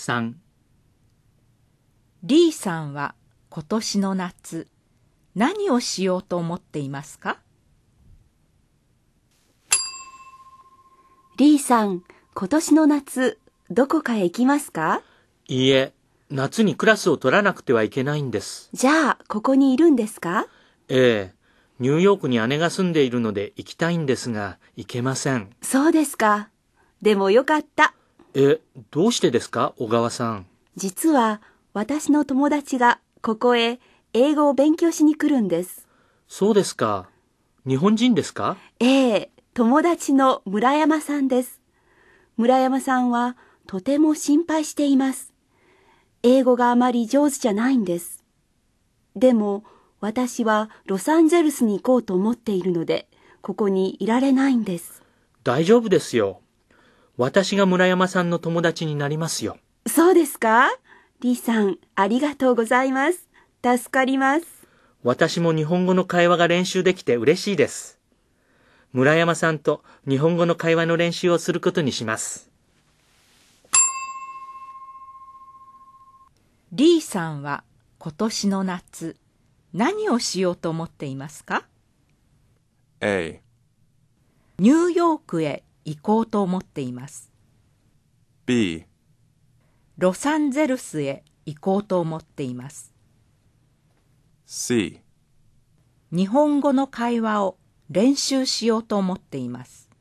3、 リーさんは今年の夏、何をしようと思っていますか？ リーさん、今年の夏、どこかへ行きますか？ いいえ、夏にクラスを取らなくてはいけないんです。 じゃあ、ここにいるんですか？ ええ、ニューヨークに姉が住んでいるので行きたいんですが、行けません。 そうですか。でもよかった。 どうしてですか、小川さん。 実は、私の友達がここへ英語を勉強しに来るんです。 そうですか。日本人ですか？ ええ、友達の村山さんです。村山さんはとても心配しています。英語があまり上手じゃないんです。でも、私はロサンゼルスに行こうと思っているので、ここにいられないんです。 大丈夫ですよ。私が村山さんの友達になりますよ。 そうですか？リーさん、ありがとうございます。助かります。 私も日本語の会話が練習できて嬉しいです。村山さんと日本語の会話の練習をすることにします。 リーさんは今年の夏、何をしようと思っていますか？ A, ニューヨークへ行こうと思っています。 B, ロサンゼルスへ行こうと思っています。 C, 日本語の会話を練習しようと思っています。